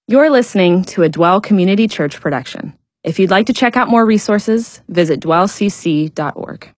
You're listening to a Dwell Community Church production. If you'd like to check out more resources, visit dwellcc.org.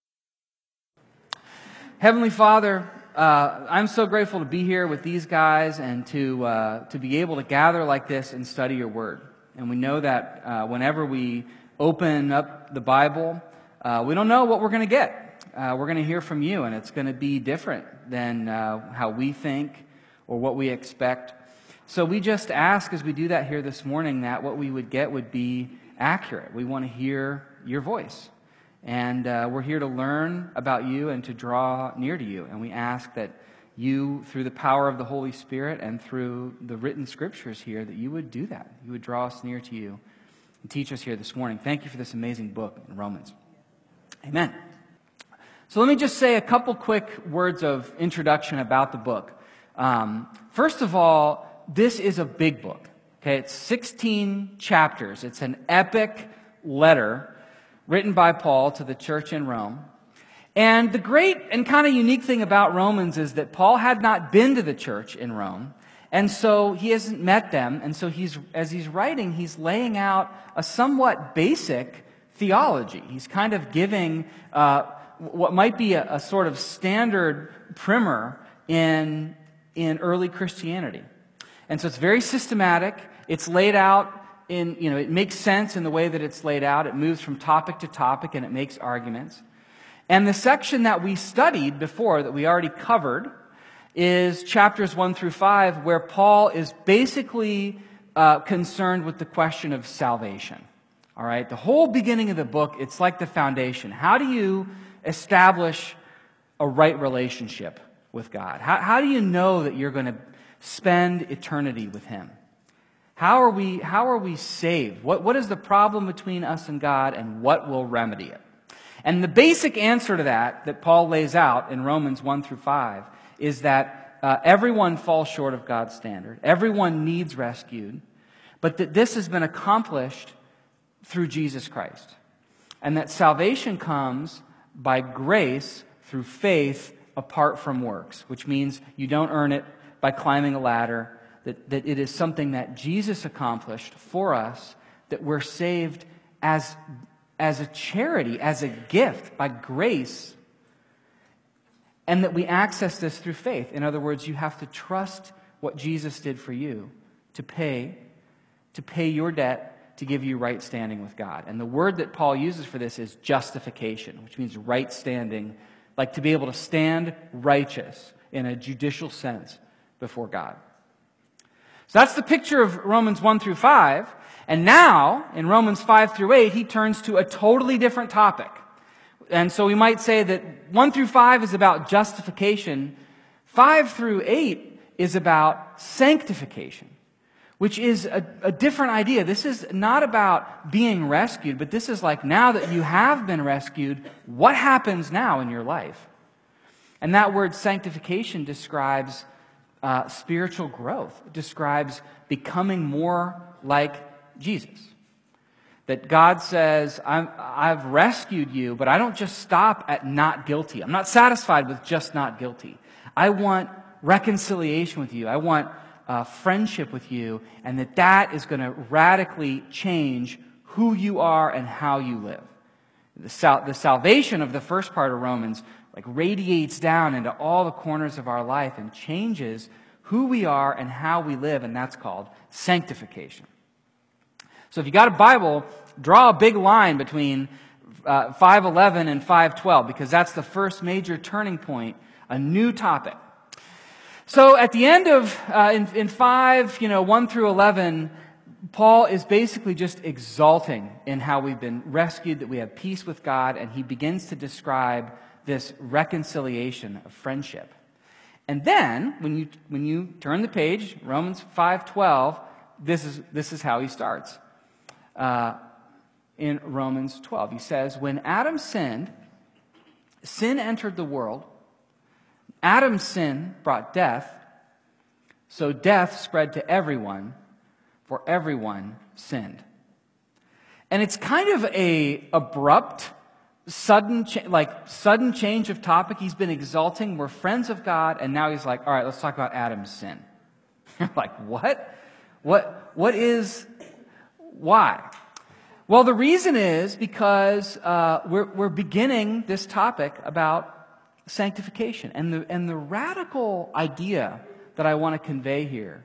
Heavenly Father, I'm so grateful to be here with these guys and to be able to gather like this and study your word. And we know that whenever we open up the Bible, we don't know what we're going to get. We're going to hear from you, and it's going to be different than how we think or what we expect. So we just ask as we do that here this morning that what we would get would be accurate. We want to hear your voice. And we're here to learn about you and to draw near to you. And we ask that you, through the power of the Holy Spirit and through the written scriptures here, that you would do that. You would draw us near to you and teach us here this morning. Thank you for this amazing book in Romans. Amen. So let me just say a couple quick words of introduction about the book. First of all, this is a big book. Okay, it's 16 chapters. It's an epic letter written by Paul to the church in Rome. And the great and kind of unique thing about Romans is that Paul had not been to the church in Rome, and so he hasn't met them. And so as he's writing, he's laying out a somewhat basic theology. He's kind of giving what might be a sort of standard primer in early Christianity. And so it's very systematic. It's laid out it makes sense in the way that it's laid out. It moves from topic to topic and it makes arguments. And the section that we studied before, that we already covered, is chapters 1 through 5, where Paul is basically concerned with the question of salvation. All right? The whole beginning of the book, it's like the foundation. How do you establish a right relationship with God? How do you know that you're going to spend eternity with Him? How are we saved? What is the problem between us and God, and what will remedy it? And the basic answer to that Paul lays out in Romans 1 through 5 is that everyone falls short of God's standard. Everyone needs rescued, but that this has been accomplished through Jesus Christ. And that salvation comes by grace through faith apart from works, which means you don't earn it by climbing a ladder, that it is something that Jesus accomplished for us, that we're saved as a charity, as a gift, by grace, and that we access this through faith. In other words, you have to trust what Jesus did for you to pay your debt, to give you right standing with God. And the word that Paul uses for this is justification, which means right standing, like to be able to stand righteous in a judicial sense before God. So that's the picture of Romans 1 through 5. And now, in Romans 5 through 8, he turns to a totally different topic. And so we might say that 1 through 5 is about justification. 5 through 8 is about sanctification, which is a different idea. This is not about being rescued, but this is like, now that you have been rescued, what happens now in your life? And that word sanctification describes spiritual growth. It describes becoming more like Jesus. That God says, I've rescued you, but I don't just stop at not guilty. I'm not satisfied with just not guilty. I want reconciliation with you. I want friendship with you, and that is going to radically change who you are and how you live. The salvation of the first part of Romans radiates down into all the corners of our life and changes who we are and how we live, and that's called sanctification. So if you got a Bible, draw a big line between 5:11 and 5:12, because that's the first major turning point, a new topic. So at the end of, in 5, 1 through 11, Paul is basically just exalting in how we've been rescued, that we have peace with God, and he begins to describe this reconciliation of friendship. And then, when you turn the page, Romans 5:12, this is how he starts. In Romans 12, he says, when Adam sinned, sin entered the world. Adam's sin brought death, so death spread to everyone, for everyone sinned. And it's kind of a abrupt, sudden change of topic. He's been exalting. We're friends of God, and now he's like, all right, let's talk about Adam's sin. You're like, what? Why? Well, the reason is because we're beginning this topic about sanctification. And the radical idea that I want to convey here,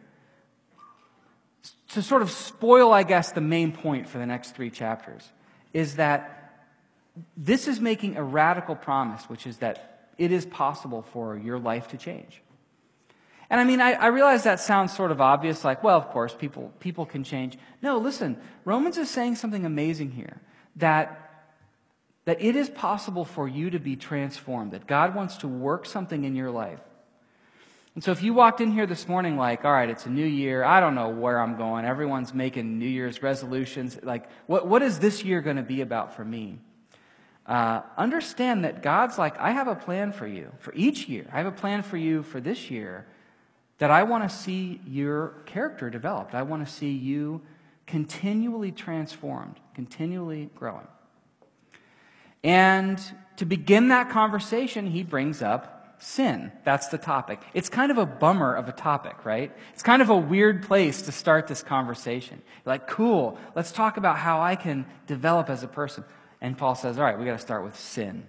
to sort of spoil, I guess, the main point for the next 3 chapters, is that this is making a radical promise, which is that it is possible for your life to change. And I mean, I realize that sounds sort of obvious, like, well, of course, people can change. No, listen, Romans is saying something amazing here, that it is possible for you to be transformed, that God wants to work something in your life. And so if you walked in here this morning like, all right, it's a new year, I don't know where I'm going, everyone's making New Year's resolutions, like, what is this year going to be about for me? Understand that God's like, I have a plan for you for each year. I have a plan for you for this year, that I want to see your character developed. I want to see you continually transformed, continually growing. And to begin that conversation, he brings up sin. That's the topic. It's kind of a bummer of a topic, right? It's kind of a weird place to start this conversation. You're like, cool, let's talk about how I can develop as a person. And Paul says, all right, we got to start with sin.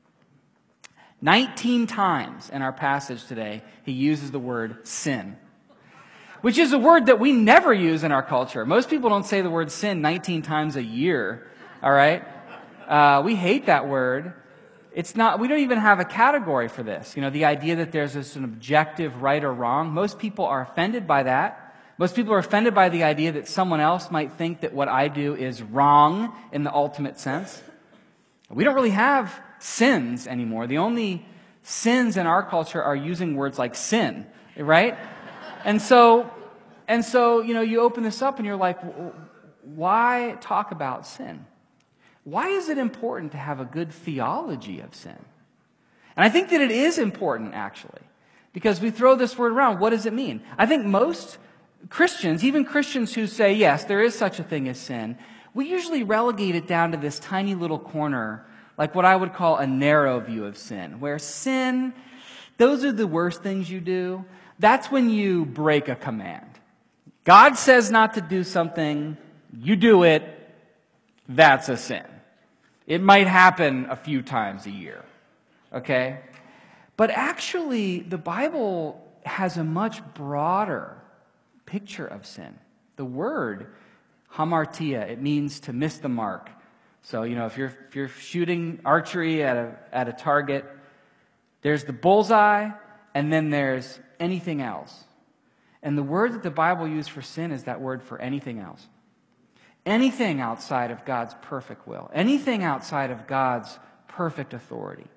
19 times in our passage today, he uses the word sin, which is a word that we never use in our culture. Most people don't say the word sin 19 times a year, all right? We hate that word. We don't even have a category for this. You know, the idea that there's an objective right or wrong. Most people are offended by that. Most people are offended by the idea that someone else might think that what I do is wrong in the ultimate sense. We don't really have sins anymore. The only sins in our culture are using words like sin, right? And so, you know, you open this up and you're like, why talk about sin? Why is it important to have a good theology of sin? And I think that it is important, actually, because we throw this word around. What does it mean? I think most Christians, even Christians who say, yes, there is such a thing as sin, we usually relegate it down to this tiny little corner, like what I would call a narrow view of sin, where sin, those are the worst things you do. That's when you break a command. God says not to do something, you do it, that's a sin. It might happen a few times a year, okay? But actually, the Bible has a much broader picture of sin. The word hamartia, it means to miss the mark. So, you know, if you're shooting archery at a target, there's the bullseye, and then there's anything else. And the word that the Bible used for sin is that word for anything else. Anything outside of God's perfect will. Anything outside of God's perfect authority.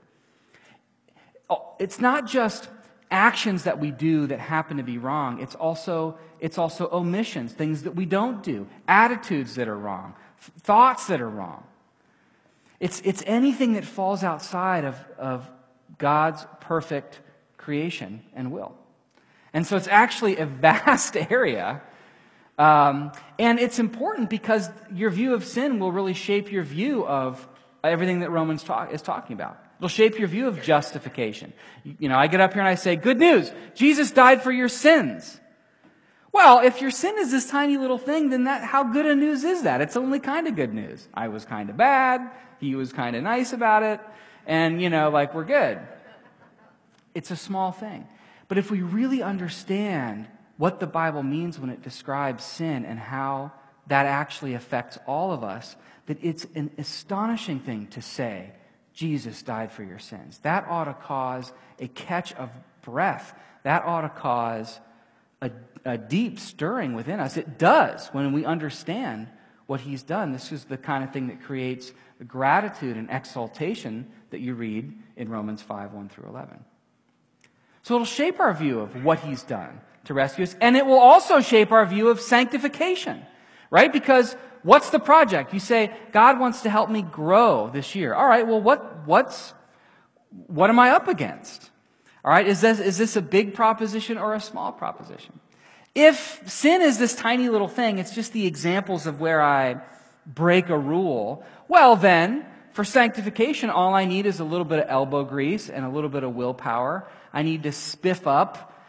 It's not just actions that we do that happen to be wrong. It's also omissions, things that we don't do, attitudes that are wrong, thoughts that are wrong. It's anything that falls outside of God's perfect creation and will. And so it's actually a vast area. And it's important because your view of sin will really shape your view of everything that Romans is talking about. It'll shape your view of justification. You know, I get up here and I say, good news, Jesus died for your sins. Well, if your sin is this tiny little thing, then how good a news is that? It's only kind of good news. I was kind of bad. He was kind of nice about it. And, you know, like, we're good. It's a small thing. But if we really understand what the Bible means when it describes sin and how that actually affects all of us, that it's an astonishing thing to say, Jesus died for your sins. That ought to cause a catch of breath. That ought to cause a deep stirring within us. It does when we understand what he's done. This is the kind of thing that creates the gratitude and exaltation that you read in Romans 5, 1 through 11. So it'll shape our view of what he's done to rescue us, and it will also shape our view of sanctification, right? Because what's the project? You say, God wants to help me grow this year. All right, well, what am I up against? All right, is this a big proposition or a small proposition? If sin is this tiny little thing, it's just the examples of where I break a rule, well then, for sanctification, all I need is a little bit of elbow grease and a little bit of willpower. I need to spiff up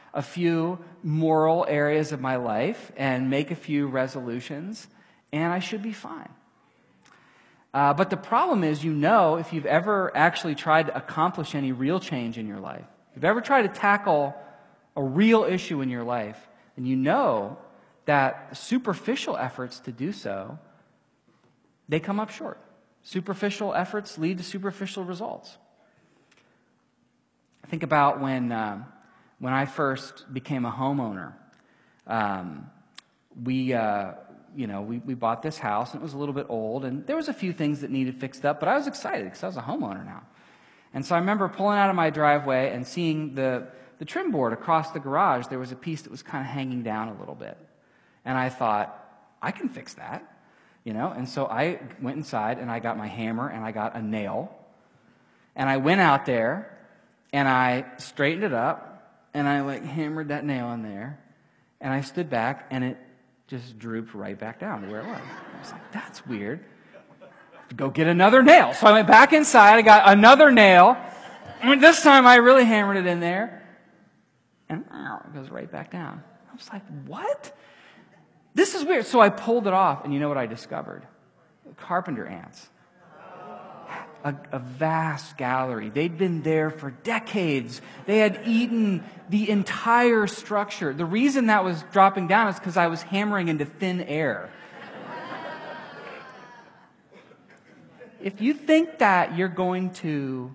a few moral areas of my life and make a few resolutions, and I should be fine. But the problem is, if you've ever actually tried to accomplish any real change in your life, if you've ever tried to tackle a real issue in your life, and you know that superficial efforts to do so, they come up short. Superficial efforts lead to superficial results. Think about when I first became a homeowner. We bought this house, and it was a little bit old, and there was a few things that needed fixed up, but I was excited because I was a homeowner now. And so I remember pulling out of my driveway and seeing the trim board across the garage. There was a piece that was kind of hanging down a little bit. And I thought, I can fix that, And so I went inside, and I got my hammer, and I got a nail. And I went out there, and I straightened it up, and I hammered that nail in there. And I stood back, and it just drooped right back down to where it was. I was like, that's weird. Go get another nail. So I went back inside, I got another nail. And this time I really hammered it in there. And it goes right back down. I was like, what? This is weird. So I pulled it off, and you know what I discovered? Carpenter ants. A vast gallery. They'd been there for decades. They had eaten the entire structure. The reason that was dropping down is because I was hammering into thin air. If you think that you're going to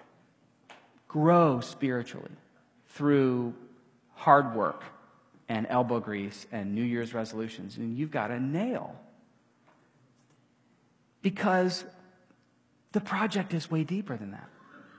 grow spiritually through hard work and elbow grease and New Year's resolutions, and you've got a nail. Because the project is way deeper than that.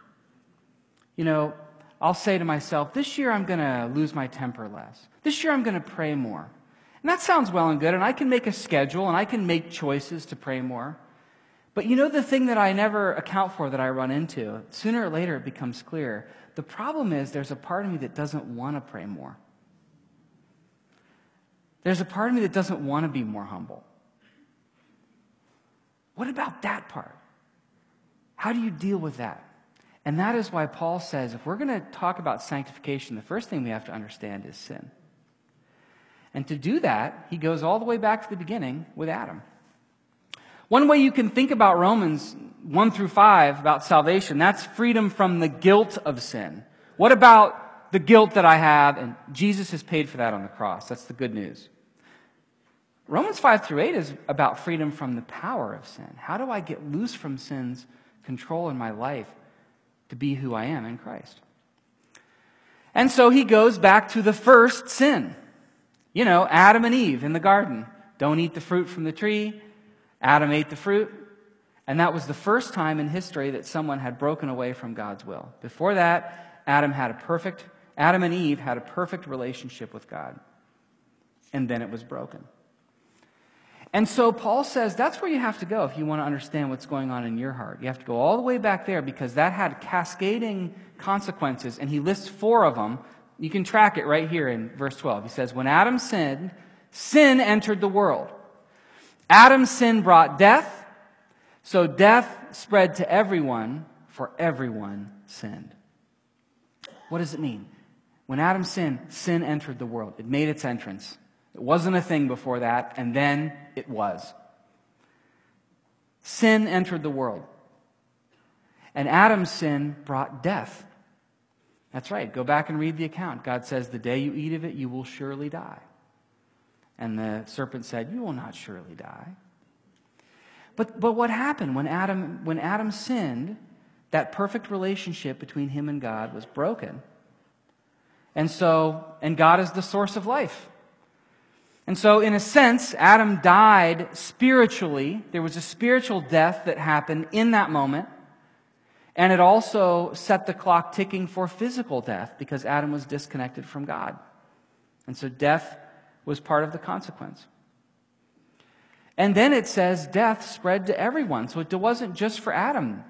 I'll say to myself, this year I'm going to lose my temper less. This year I'm going to pray more. And that sounds well and good, and I can make a schedule, and I can make choices to pray more. But the thing that I never account for, that I run into, sooner or later it becomes clear. The problem is there's a part of me that doesn't want to pray more. There's a part of me that doesn't want to be more humble. What about that part? How do you deal with that? And that is why Paul says, if we're going to talk about sanctification, the first thing we have to understand is sin. And to do that, he goes all the way back to the beginning with Adam. One way you can think about Romans 1 through 5 about salvation, that's freedom from the guilt of sin. What about the guilt that I have? And Jesus has paid for that on the cross. That's the good news. Romans 5 through 8 is about freedom from the power of sin. How do I get loose from sin's control in my life to be who I am in Christ? And so he goes back to the first sin. Adam and Eve in the garden. Don't eat the fruit from the tree. Adam ate the fruit. And that was the first time in history that someone had broken away from God's will. Before that, Adam and Eve had a perfect relationship with God. And then it was broken. And so Paul says that's where you have to go if you want to understand what's going on in your heart. You have to go all the way back there, because that had cascading consequences, and he lists 4 of them. You can track it right here in verse 12. He says, when Adam sinned, sin entered the world. Adam's sin brought death, so death spread to everyone, for everyone sinned. What does it mean? When Adam sinned, sin entered the world. It made its entrance. It wasn't a thing before that, and then it was. Sin entered the world. And Adam's sin brought death. That's right. Go back and read the account. God says, the day you eat of it, you will surely die. And the serpent said, you will not surely die. But what happened when Adam sinned? That perfect relationship between him and God was broken. And God is the source of life. And so, in a sense, Adam died spiritually. There was a spiritual death that happened in that moment. And it also set the clock ticking for physical death, because Adam was disconnected from God. And so death was part of the consequence. And then it says death spread to everyone. So it wasn't just for Adam.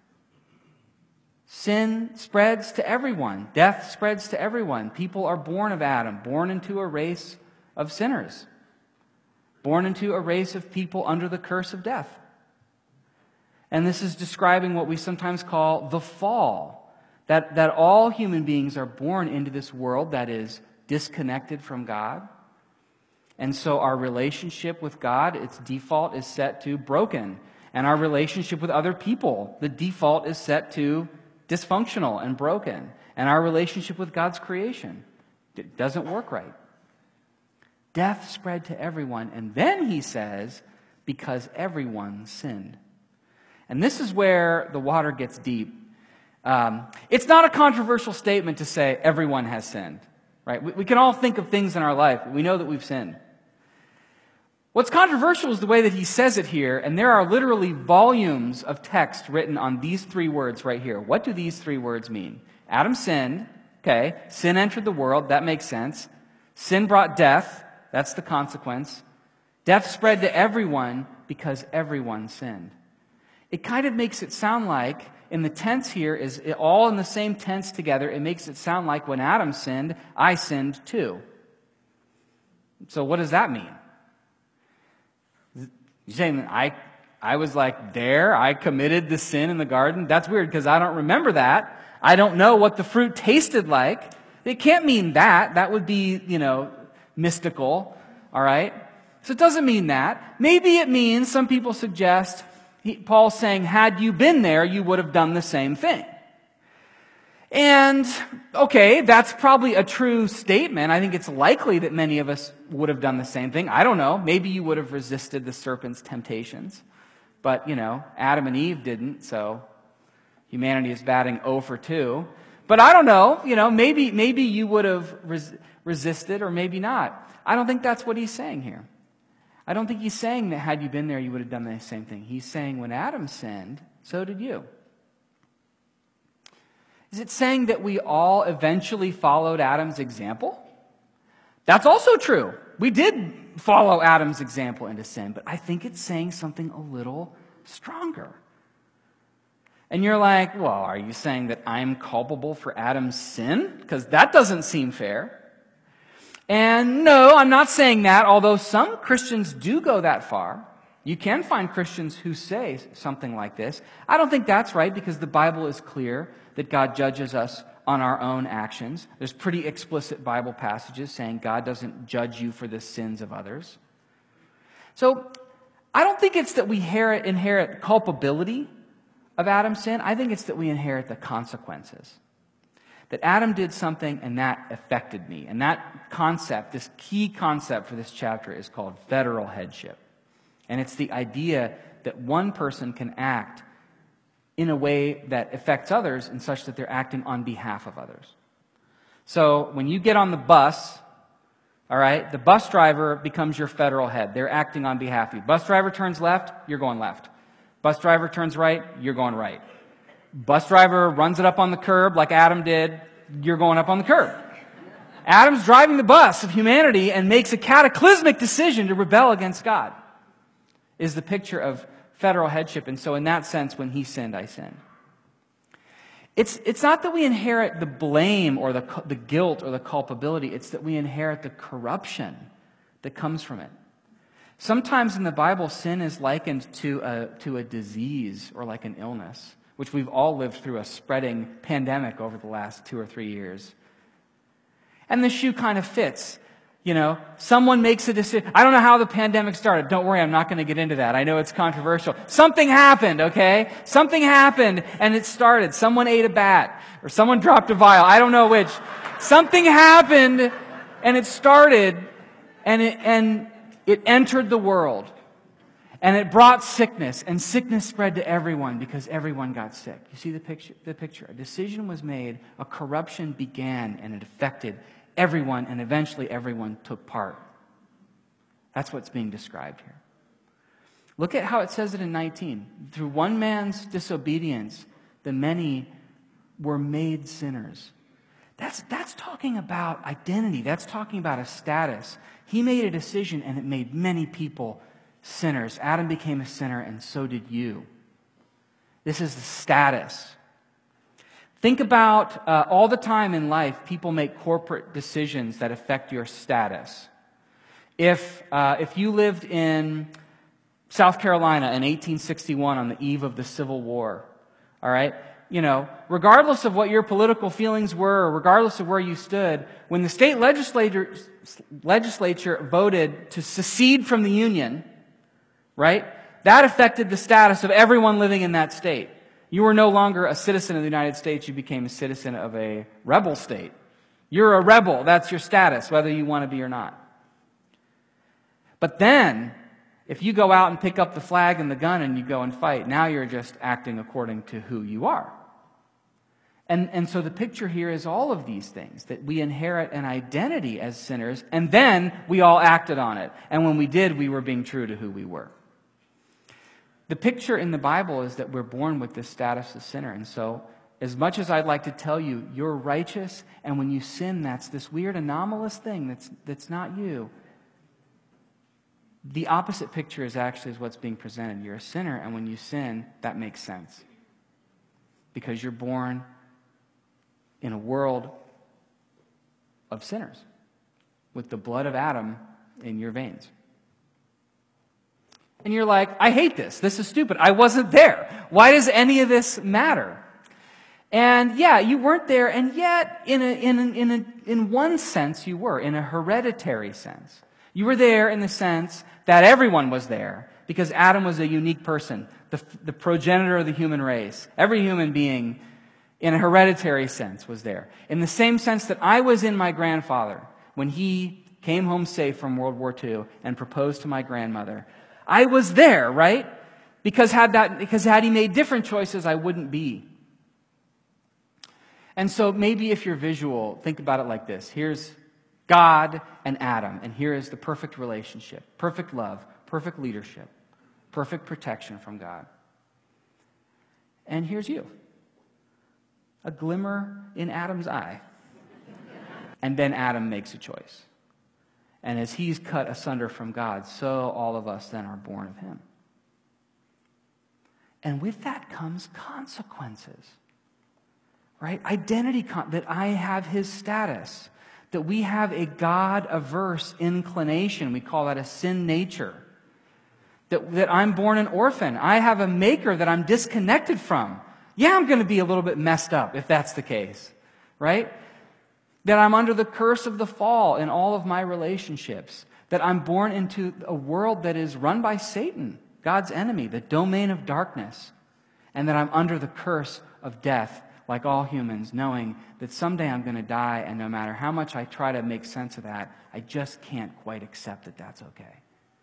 Sin spreads to everyone. Death spreads to everyone. People are born of Adam, born into a race of sinners, born into a race of people under the curse of death. And this is describing what we sometimes call the fall. That all human beings are born into this world that is disconnected from God. And so our relationship with God, its default is set to broken. And our relationship with other people, the default is set to dysfunctional and broken. And our relationship with God's creation, it doesn't work right. Death spread to everyone. And then he says, because everyone sinned. And this is where the water gets deep. It's not a controversial statement to say everyone has sinned. Right? We can all think of things in our life. We know that we've sinned. What's controversial is the way that he says it here, and there are literally volumes of text written on these three words right here. What do these three words mean? Adam sinned, okay, sin entered the world, that makes sense. Sin brought death, that's the consequence. Death spread to everyone because everyone sinned. It kind of makes it sound like, in the tense here, is all in the same tense together, it makes it sound like when Adam sinned, I sinned too. So what does that mean? You're saying I was like there, I committed the sin in the garden? That's weird because I don't remember that. I don't know what the fruit tasted like. It can't mean that. That would be, mystical. All right? So it doesn't mean that. Maybe it means, some people suggest, Paul's saying, had you been there, you would have done the same thing. And, okay, that's probably a true statement. I think it's likely that many of us would have done the same thing. I don't know. Maybe you would have resisted the serpent's temptations. But, Adam and Eve didn't, so humanity is batting 0 for 2. But I don't know. Maybe you would have resisted or maybe not. I don't think that's what he's saying here. I don't think he's saying that had you been there, you would have done the same thing. He's saying when Adam sinned, so did you. Is it saying that we all eventually followed Adam's example? That's also true. We did follow Adam's example into sin, but I think it's saying something a little stronger. And you're like, well, are you saying that I'm culpable for Adam's sin? Because that doesn't seem fair. And no, I'm not saying that, although some Christians do go that far. You can find Christians who say something like this. I don't think that's right because the Bible is clear that God judges us on our own actions. There's pretty explicit Bible passages saying God doesn't judge you for the sins of others. So I don't think it's that we inherit culpability of Adam's sin. I think it's that we inherit the consequences. That Adam did something and that affected me. And that concept, this key concept for this chapter is called federal headship. And it's the idea that one person can act in a way that affects others and such that they're acting on behalf of others. So when you get on the bus, all right, the bus driver becomes your federal head. They're acting on behalf of you. Bus driver turns left, you're going left. Bus driver turns right, you're going right. Bus driver runs it up on the curb like Adam did, you're going up on the curb. Adam's driving the bus of humanity and makes a cataclysmic decision to rebel against God, is the picture of federal headship. And so in that sense, when he sinned, I sinned. It's not that we inherit the blame or the guilt or the culpability. It's that we inherit the corruption that comes from it. Sometimes in the Bible, sin is likened to a disease or like an illness, which we've all lived through a spreading pandemic over the last 2 or 3 years. And the shoe kind of fits. Someone makes a decision. I don't know how the pandemic started. Don't worry, I'm not going to get into that. I know it's controversial. Something happened, okay? Something happened and it started. Someone ate a bat or someone dropped a vial. I don't know which. Something happened and it started and it entered the world. And it brought sickness, and sickness spread to everyone because everyone got sick. You see the picture? A decision was made, a corruption began, and it affected everyone, and eventually everyone took part. That's what's being described here. Look at how it says it in 19. Through one man's disobedience, the many were made sinners. That's talking about identity. That's talking about a status. He made a decision, and it made many people sinners. Adam became a sinner, and so did you. This is the status. Think about all the time in life, people make corporate decisions that affect your status. If you lived in South Carolina in 1861 on the eve of the Civil War, all right, regardless of what your political feelings were, or regardless of where you stood, when the state legislature voted to secede from the Union, right, that affected the status of everyone living in that state. You were no longer a citizen of the United States, you became a citizen of a rebel state. You're a rebel, that's your status, whether you want to be or not. But then, if you go out and pick up the flag and the gun and you go and fight, now you're just acting according to who you are. And so the picture here is all of these things, that we inherit an identity as sinners, and then we all acted on it. And when we did, we were being true to who we were. The picture in the Bible is that we're born with this status as sinner. And so, as much as I'd like to tell you, you're righteous, and when you sin, that's this weird anomalous thing that's not you. The opposite picture is actually what's being presented. You're a sinner, and when you sin, that makes sense. Because you're born in a world of sinners, with the blood of Adam in your veins. And you're like, I hate this. This is stupid. I wasn't there. Why does any of this matter? And yeah, you weren't there, and yet, in one sense, you were, in a hereditary sense. You were there in the sense that everyone was there, because Adam was a unique person, the progenitor of the human race. Every human being, in a hereditary sense, was there. In the same sense that I was in my grandfather when he came home safe from World War II and proposed to my grandmother. I was there, right? Because had he made different choices, I wouldn't be. And so maybe if you're visual, think about it like this. Here's God and Adam, and here is the perfect relationship, perfect love, perfect leadership, perfect protection from God. And here's you, a glimmer in Adam's eye. And then Adam makes a choice. And as he's cut asunder from God, so all of us then are born of him. And with that comes consequences, right? Identity, that I have his status, that we have a God-averse inclination. We call that a sin nature. That I'm born an orphan. I have a maker that I'm disconnected from. Yeah, I'm going to be a little bit messed up if that's the case, right? That I'm under the curse of the fall in all of my relationships. That I'm born into a world that is run by Satan, God's enemy, the domain of darkness. And that I'm under the curse of death, like all humans, knowing that someday I'm going to die, and no matter how much I try to make sense of that, I just can't quite accept that that's okay.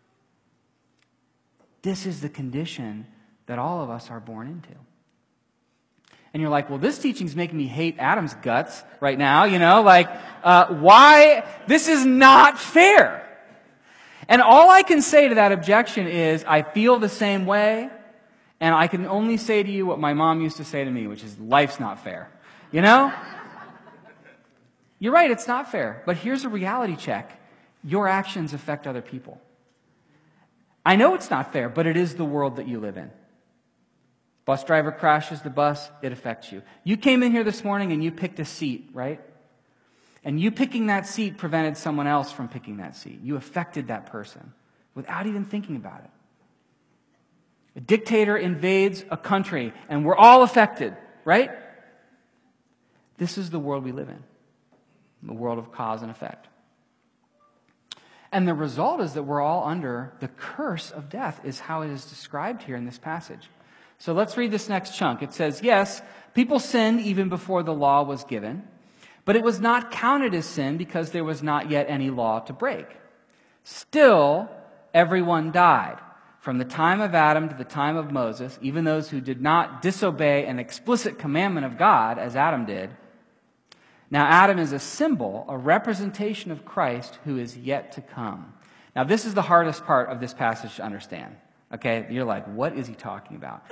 This is the condition that all of us are born into. And you're like, well, this teaching's making me hate Adam's guts right now, why? This is not fair. And all I can say to that objection is, I feel the same way, and I can only say to you what my mom used to say to me, which is, life's not fair. You're right, it's not fair. But here's a reality check. Your actions affect other people. I know it's not fair, but it is the world that you live in. Bus driver crashes the bus, it affects you. You came in here this morning and you picked a seat, right? And you picking that seat prevented someone else from picking that seat. You affected that person without even thinking about it. A dictator invades a country and we're all affected, right? This is the world we live in. The world of cause and effect. And the result is that we're all under the curse of death, is how it is described here in this passage. So let's read this next chunk. It says, yes, people sinned even before the law was given, but it was not counted as sin because there was not yet any law to break. Still, everyone died. From the time of Adam to the time of Moses, even those who did not disobey an explicit commandment of God, as Adam did. Now, Adam is a symbol, a representation of Christ who is yet to come. Now, this is the hardest part of this passage to understand. Okay, you're like, what is he talking about?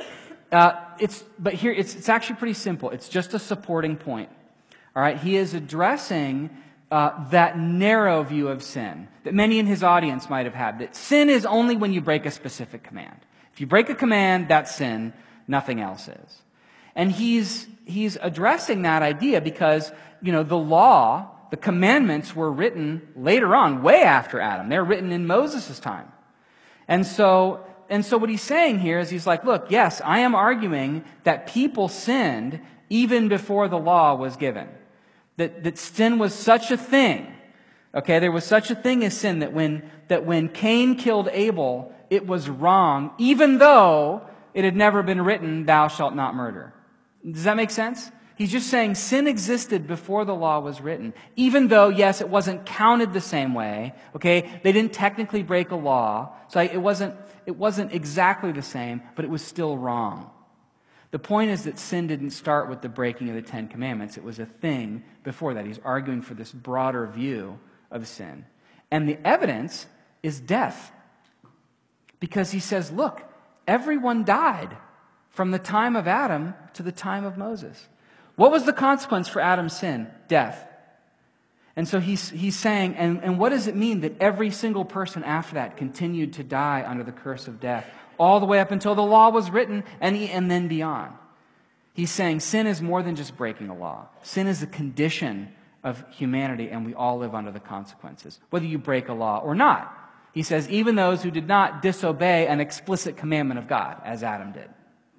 It's actually pretty simple. It's just a supporting point. All right, he is addressing that narrow view of sin that many in his audience might have had. That sin is only when you break a specific command. If you break a command, that's sin. Nothing else is. And he's addressing that idea because the law, the commandments were written later on, way after Adam. They're written in Moses' time, and so. And so what he's saying here is he's like, look, yes, I am arguing that people sinned even before the law was given. That sin was such a thing. Okay, there was such a thing as sin that when Cain killed Abel, it was wrong, even though it had never been written, thou shalt not murder. Does that make sense? He's just saying sin existed before the law was written, even though, yes, it wasn't counted the same way. Okay, they didn't technically break a law, so it wasn't exactly the same, but it was still wrong. The point is that sin didn't start with the breaking of the Ten Commandments. It was a thing before that. He's arguing for this broader view of sin. And the evidence is death. Because he says, look, everyone died from the time of Adam to the time of Moses. What was the consequence for Adam's sin? Death. And so he's saying, and what does it mean that every single person after that continued to die under the curse of death, all the way up until the law was written and then beyond? He's saying sin is more than just breaking a law. Sin is a condition of humanity, and we all live under the consequences, whether you break a law or not. He says, even those who did not disobey an explicit commandment of God, as Adam did.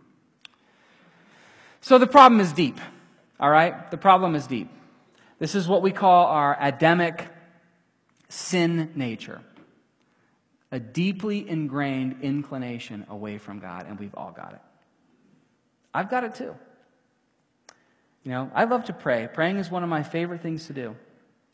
So the problem is deep, all right? The problem is deep. This is what we call our Adamic sin nature. A deeply ingrained inclination away from God, and we've all got it. I've got it too. You know, I love to pray. Praying is one of my favorite things to do.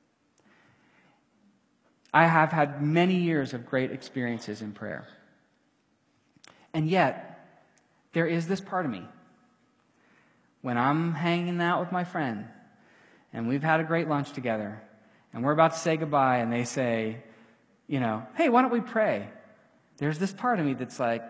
I have had many years of great experiences in prayer. And yet, there is this part of me. When I'm hanging out with my friend, and we've had a great lunch together, and we're about to say goodbye, and they say, you know, hey, why don't we pray? There's this part of me that's like,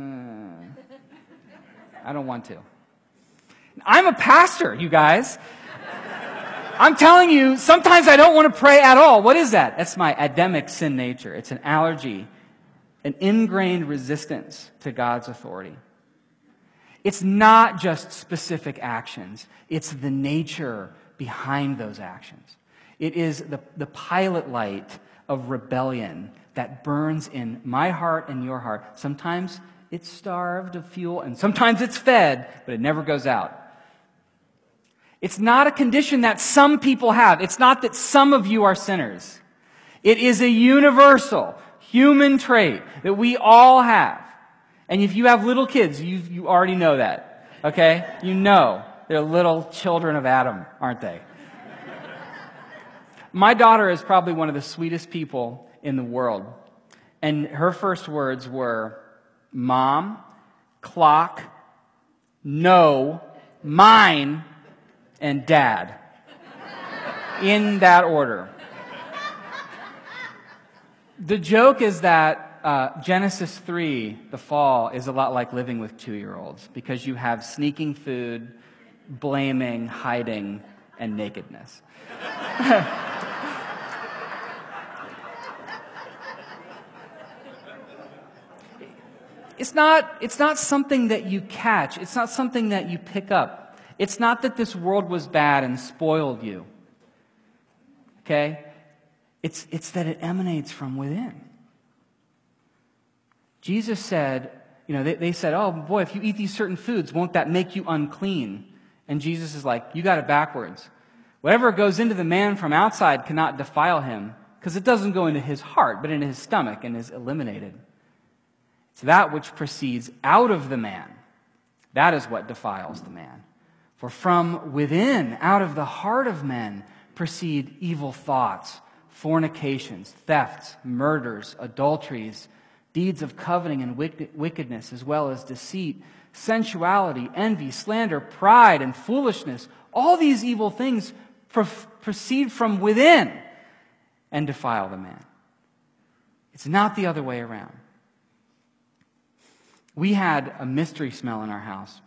I don't want to. I'm a pastor, you guys. I'm telling you, sometimes I don't want to pray at all. What is that? That's my Adamic sin nature. It's an allergy, an ingrained resistance to God's authority. It's not just specific actions. It's the nature behind those actions. It is the pilot light of rebellion that burns in my heart and your heart. Sometimes it's starved of fuel, and sometimes it's fed, but it never goes out. It's not a condition that some people have. It's not that some of you are sinners. It is a universal human trait that we all have. And if you have little kids, you already know that. Okay? You know they're little children of Adam, aren't they? My daughter is probably one of the sweetest people in the world. And her first words were, Mom, clock, no, mine, and Dad. In that order. The joke is that Genesis 3, the fall, is a lot like living with 2-year-olds because you have sneaking food, blaming, hiding, and nakedness. It's not something that you catch. It's not something that you pick up. It's not that this world was bad and spoiled you. Okay? It's that it emanates from within. Jesus said, you know, they said, oh boy, if you eat these certain foods, won't that make you unclean? And Jesus is like, you got it backwards. Whatever goes into the man from outside cannot defile him, because it doesn't go into his heart, but into his stomach and is eliminated. It's that which proceeds out of the man. That is what defiles the man. For from within, out of the heart of men, proceed evil thoughts, fornications, thefts, murders, adulteries, deeds of coveting and wickedness, as well as deceit, sensuality, envy, slander, pride, and foolishness. All these evil things proceed from within and defile the man. It's not the other way around. We had a mystery smell in our house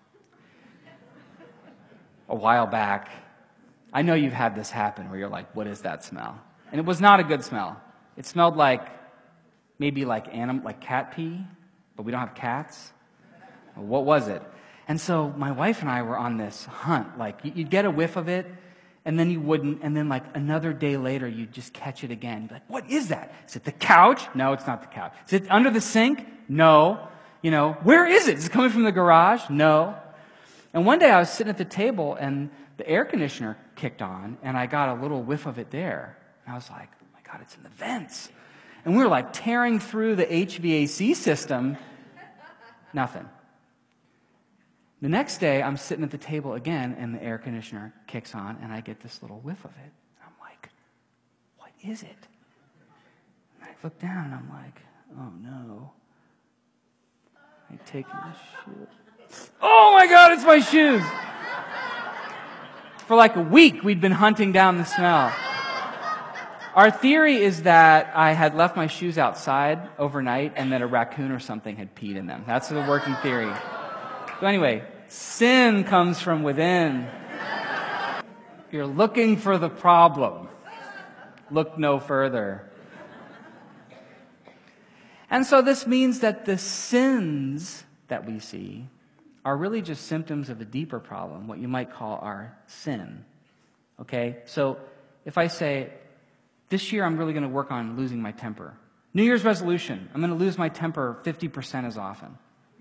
a while back. I know you've had this happen where you're like, what is that smell? And it was not a good smell. It smelled like, maybe like cat pee, but we don't have cats. What was it? And so my wife and I were on this hunt. Like, you'd get a whiff of it, and then you wouldn't, and then like another day later, you'd just catch it again. You'd be like, what is that? Is it the couch? No, it's not the couch. Is it under the sink? No. Where is it? Is it coming from the garage? No. And one day I was sitting at the table and the air conditioner kicked on and I got a little whiff of it there. And I was like, oh my God, it's in the vents. And we were like tearing through the HVAC system. Nothing. The next day I'm sitting at the table again and the air conditioner kicks on and I get this little whiff of it. I'm like, what is it? And I look down and I'm like, oh no. I take my shoe. Oh my God, it's my shoes! For like a week, we'd been hunting down the smell. Our theory is that I had left my shoes outside overnight and that a raccoon or something had peed in them. That's the working theory. So anyway, sin comes from within. You're looking for the problem. Look no further. And so this means that the sins that we see are really just symptoms of a deeper problem, what you might call our sin. Okay? So if I say, this year I'm really going to work on losing my temper. New Year's resolution, I'm going to lose my temper 50% as often.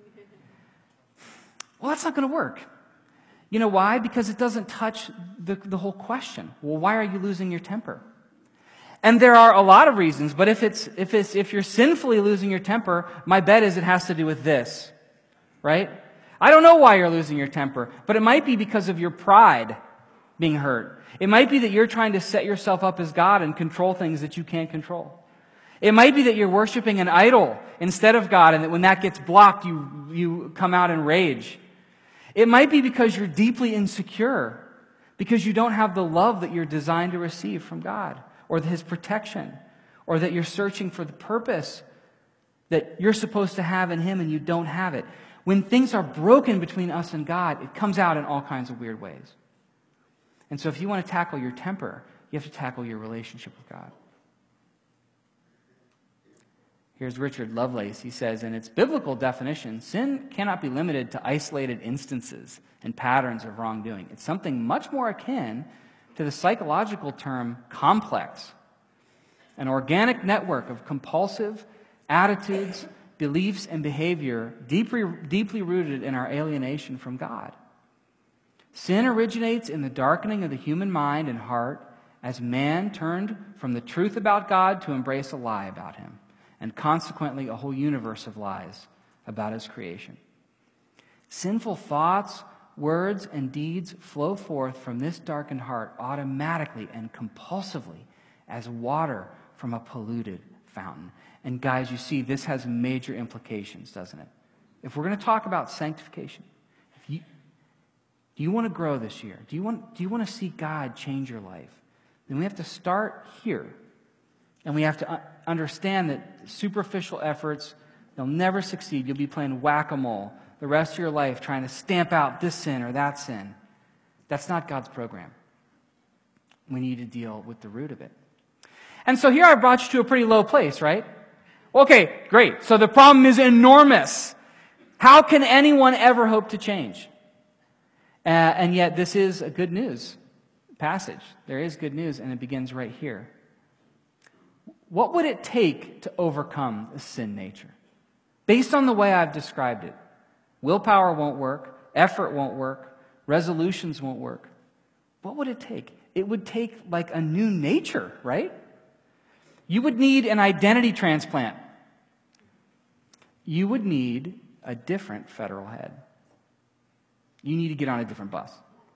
Well, that's not going to work. You know why? Because it doesn't touch the whole question. Well, why are you losing your temper? And there are a lot of reasons, but if you're sinfully losing your temper, my bet is it has to do with this, right? I don't know why you're losing your temper, but it might be because of your pride being hurt. It might be that you're trying to set yourself up as God and control things that you can't control. It might be that you're worshiping an idol instead of God, and that when that gets blocked, you come out in rage. It might be because you're deeply insecure, because you don't have the love that you're designed to receive from God, or His protection, or that you're searching for the purpose that you're supposed to have in Him and you don't have it. When things are broken between us and God, it comes out in all kinds of weird ways. And so if you want to tackle your temper, you have to tackle your relationship with God. Here's Richard Lovelace. He says, in its biblical definition, sin cannot be limited to isolated instances and patterns of wrongdoing. It's something much more akin to the psychological term complex, an organic network of compulsive attitudes, beliefs, and behavior deeply rooted in our alienation from God. Sin originates in the darkening of the human mind and heart as man turned from the truth about God to embrace a lie about Him, and consequently a whole universe of lies about His creation. Sinful thoughts, words, and deeds flow forth from this darkened heart automatically and compulsively as water from a polluted fountain. And guys, you see, this has major implications, doesn't it? If we're going to talk about sanctification, do you want to grow this year? Do you want to see God change your life? Then we have to start here. And we have to understand that superficial efforts, they'll never succeed. You'll be playing whack-a-mole the rest of your life trying to stamp out this sin or that sin. That's not God's program. We need to deal with the root of it. And so here I brought you to a pretty low place, right? Okay, great. So the problem is enormous. How can anyone ever hope to change? And yet this is a good news passage. There is good news, and it begins right here. What would it take to overcome the sin nature? Based on the way I've described it, willpower won't work, effort won't work, resolutions won't work. What would it take? It would take like a new nature, right? You would need an identity transplant. You would need a different federal head. You need to get on a different bus.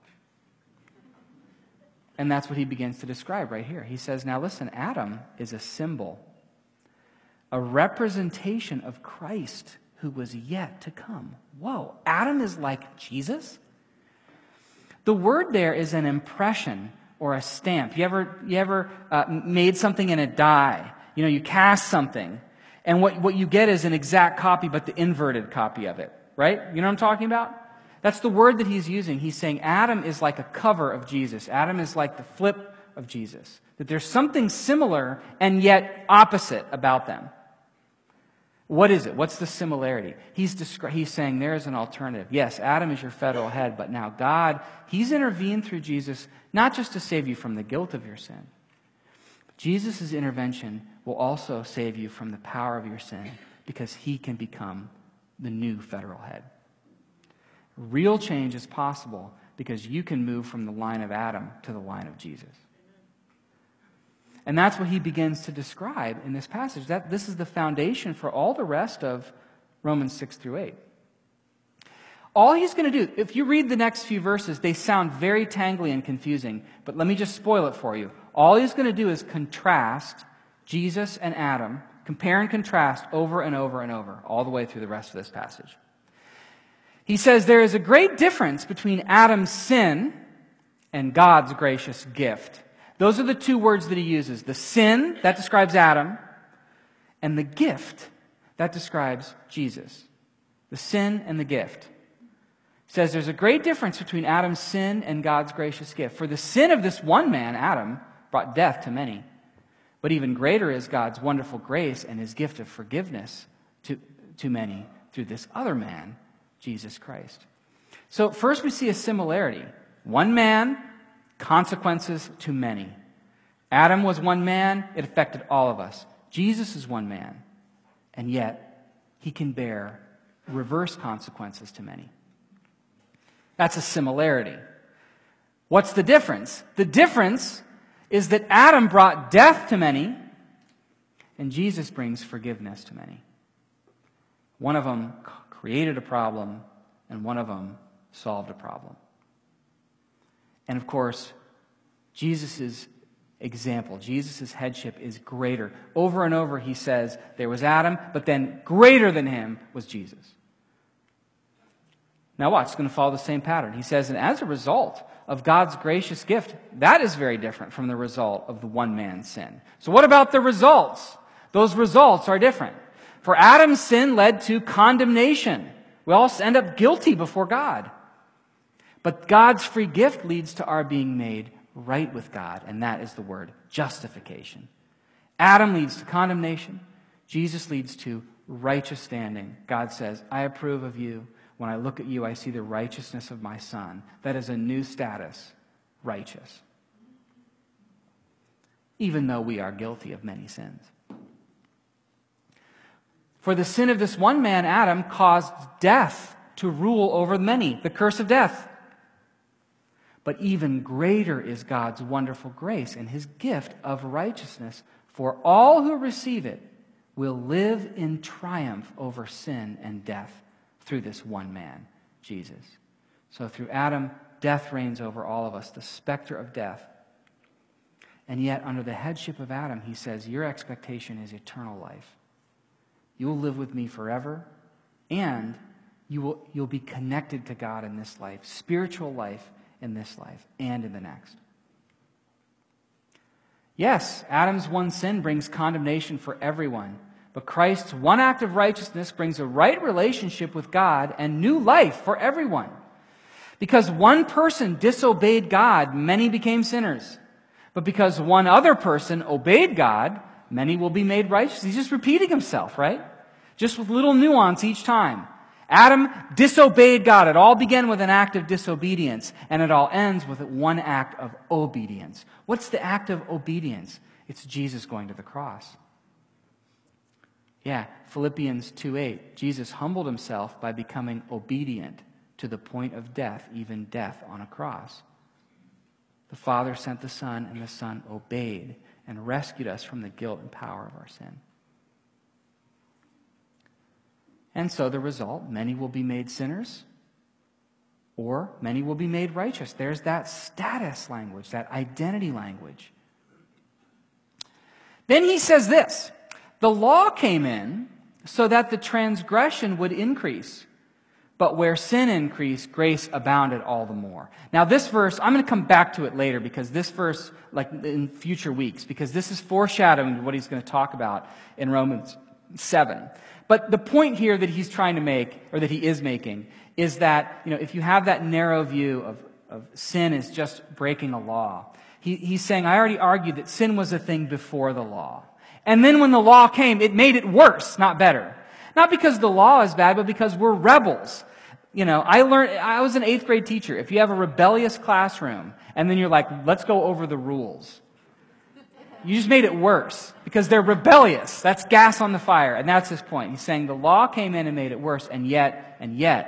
And that's what he begins to describe right here. He says, now listen, Adam is a symbol, a representation of Christ who was yet to come. Whoa, Adam is like Jesus? The word there is an impression or a stamp. You ever made something in a die? You cast something, and what you get is an exact copy, but the inverted copy of it, right? You know what I'm talking about? That's the word that he's using. He's saying Adam is like a cover of Jesus. Adam is like the flip of Jesus. That there's something similar and yet opposite about them. What is it? What's the similarity? He's saying there is an alternative. Yes, Adam is your federal head, but now God, He's intervened through Jesus, not just to save you from the guilt of your sin. Jesus' intervention will also save you from the power of your sin, because He can become the new federal head. Real change is possible because you can move from the line of Adam to the line of Jesus. And that's what he begins to describe in this passage. That this is the foundation for all the rest of Romans 6 through 8. All he's going to do, if you read the next few verses, they sound very tangly and confusing, but let me just spoil it for you. All he's going to do is contrast Jesus and Adam, compare and contrast over and over and over, all the way through the rest of this passage. He says there is a great difference between Adam's sin and God's gracious gift. Those are the two words that he uses. The sin, that describes Adam, and the gift, that describes Jesus. The sin and the gift. He says there's a great difference between Adam's sin and God's gracious gift. For the sin of this one man, Adam, brought death to many. But even greater is God's wonderful grace and his gift of forgiveness to many through this other man, Jesus Christ. So first we see a similarity. One man, consequences to many. Adam was one man, it affected all of us. Jesus is one man, and yet he can bear reverse consequences to many. That's a similarity. What's the difference? The difference is that Adam brought death to many, and Jesus brings forgiveness to many. One of them created a problem, and one of them solved a problem. And of course, Jesus' example, Jesus' headship is greater. Over and over he says, there was Adam, but then greater than him was Jesus. Now watch, it's going to follow the same pattern. He says, and as a result of God's gracious gift, that is very different from the result of the one man's sin. So what about the results? Those results are different. For Adam's sin led to condemnation. We all end up guilty before God. But God's free gift leads to our being made right with God, and that is the word justification. Adam leads to condemnation. Jesus leads to righteous standing. God says, I approve of you. When I look at you, I see the righteousness of my Son. That is a new status, righteous. Even though we are guilty of many sins. For the sin of this one man, Adam, caused death to rule over many, the curse of death. But even greater is God's wonderful grace and his gift of righteousness. For all who receive it will live in triumph over sin and death through this one man, Jesus. So through Adam, death reigns over all of us, the specter of death. And yet, under the headship of Adam, he says, your expectation is eternal life. You will live with me forever, and you'll be connected to God in this life, spiritual life in this life and in the next. Yes, Adam's one sin brings condemnation for everyone, but Christ's one act of righteousness brings a right relationship with God and new life for everyone. Because one person disobeyed God, many became sinners. But because one other person obeyed God, many will be made righteous. He's just repeating himself, right? Just with little nuance each time. Adam disobeyed God. It all began with an act of disobedience, and it all ends with one act of obedience. What's the act of obedience? It's Jesus going to the cross. Yeah, Philippians 2:8. Jesus humbled himself by becoming obedient to the point of death, even death on a cross. The Father sent the Son, and the Son obeyed and rescued us from the guilt and power of our sin. And so the result, many will be made sinners, or many will be made righteous. There's that status language, that identity language. Then he says this, the law came in so that the transgression would increase. But where sin increased, grace abounded all the more. Now this verse, I'm going to come back to it later because this verse, like in future weeks, because this is foreshadowing what he's going to talk about in Romans 7. But the point here that he's trying to make, or that he is making, is that, if you have that narrow view of sin as just breaking a law, he's saying, I already argued that sin was a thing before the law. And then when the law came, it made it worse, not better. Not because the law is bad, but because we're rebels. I was an 8th grade teacher. If you have a rebellious classroom, and then you're like, let's go over the rules. You just made it worse because they're rebellious. That's gas on the fire. And that's his point. He's saying the law came in and made it worse. And yet,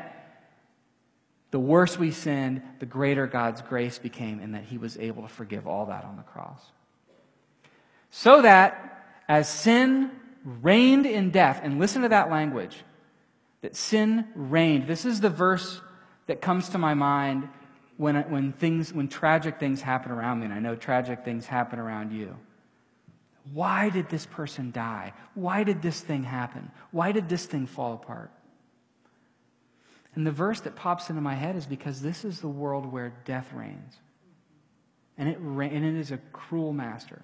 the worse we sinned, the greater God's grace became in that he was able to forgive all that on the cross. So that as sin reigned in death, and listen to that language, that sin reigned. This is the verse that comes to my mind when tragic things happen around me, and I know tragic things happen around you. Why did this person die? Why did this thing happen? Why did this thing fall apart? And the verse that pops into my head is because this is the world where death reigns. And it is a cruel master.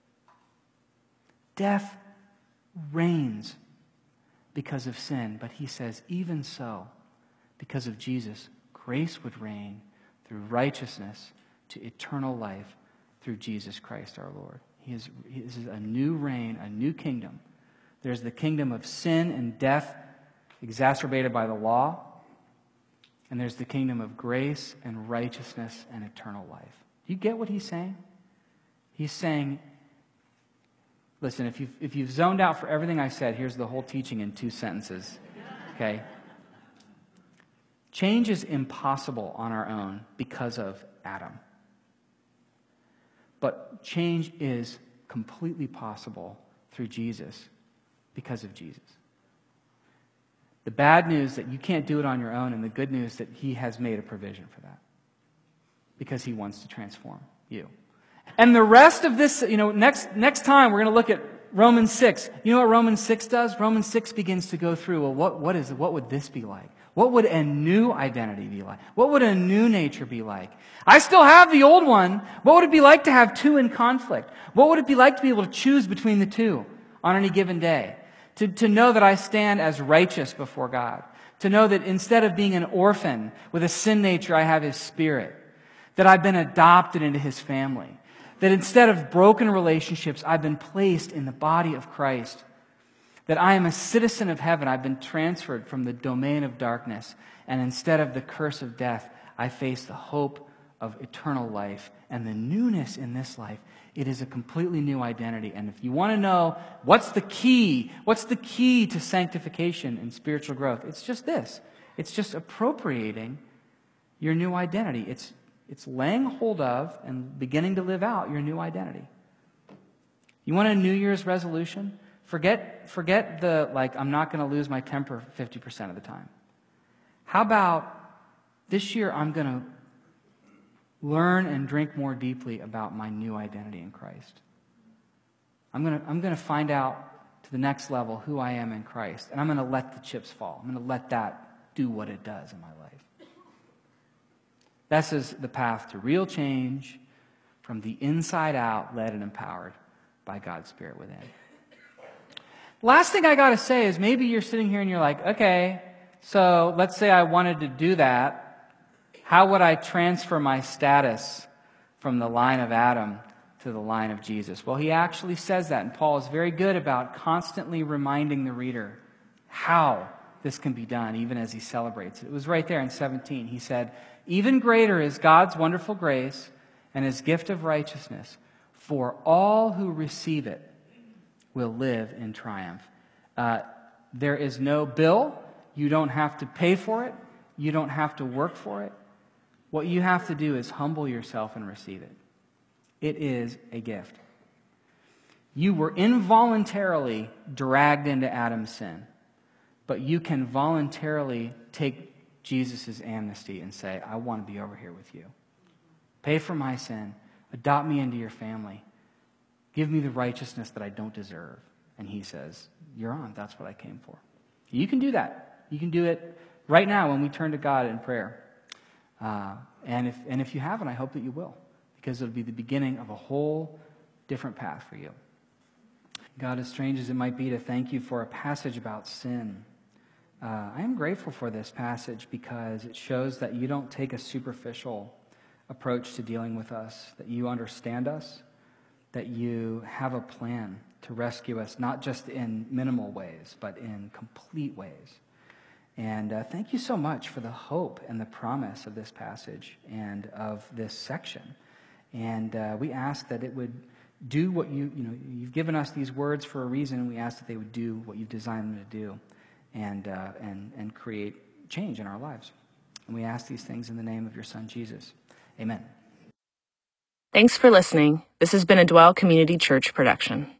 Death reigns because of sin, but he says, even so, because of Jesus, grace would reign through righteousness to eternal life through Jesus Christ our Lord. This is a new reign, a new kingdom. There's the kingdom of sin and death exacerbated by the law, and there's the kingdom of grace and righteousness and eternal life. Do you get what he's saying? He's saying, listen, if you've zoned out for everything I said, here's the whole teaching in 2 sentences. Okay? Change is impossible on our own because of Adam. But change is completely possible through Jesus because of Jesus. The bad news that you can't do it on your own, and the good news that he has made a provision for that because he wants to transform you. And the rest of this, next time we're going to look at Romans 6. You know what Romans 6 does? Romans 6 begins to go through, well, what would this be like? What would a new identity be like? What would a new nature be like? I still have the old one. What would it be like to have two in conflict? What would it be like to be able to choose between the two on any given day? To know that I stand as righteous before God. To know that instead of being an orphan with a sin nature, I have His Spirit. That I've been adopted into His family. That instead of broken relationships, I've been placed in the body of Christ. That I am a citizen of heaven. I've been transferred from the domain of darkness. And instead of the curse of death, I face the hope of eternal life and the newness in this life. It is a completely new identity. And if you want to know what's the key to sanctification and spiritual growth, it's just this. It's just appropriating your new identity. It's laying hold of and beginning to live out your new identity. You want a New Year's resolution? Forget the, I'm not going to lose my temper 50% of the time. How about this year I'm going to learn and drink more deeply about my new identity in Christ. I'm going to find out to the next level who I am in Christ. And I'm going to let the chips fall. I'm going to let that do what it does in my life. This is the path to real change from the inside out, led and empowered by God's Spirit within. Last thing I got to say is maybe you're sitting here and you're like, okay, so let's say I wanted to do that. How would I transfer my status from the line of Adam to the line of Jesus? Well, he actually says that, and Paul is very good about constantly reminding the reader how this can be done, even as he celebrates it. It was right there in 17. He said, even greater is God's wonderful grace and His gift of righteousness, for all who receive it will live in triumph. There is no bill. You don't have to pay for it. You don't have to work for it. What you have to do is humble yourself and receive it. It is a gift. You were involuntarily dragged into Adam's sin, but you can voluntarily take Jesus' amnesty and say, I want to be over here with you. Pay for my sin. Adopt me into your family. Give me the righteousness that I don't deserve. And he says, you're on. That's what I came for. You can do that. You can do it right now when we turn to God in prayer. And if you haven't, I hope that you will, because it'll be the beginning of a whole different path for you. God, as strange as it might be to thank you for a passage about sin, I am grateful for this passage because it shows that you don't take a superficial approach to dealing with us, that you understand us, that you have a plan to rescue us, not just in minimal ways, but in complete ways. And thank you so much for the hope and the promise of this passage and of this section. And we ask that it would do what you've given us these words for a reason, and we ask that they would do what you've designed them to do, and create change in our lives. And we ask these things in the name of your Son, Jesus. Amen. Thanks for listening. This has been a Dwell Community Church production.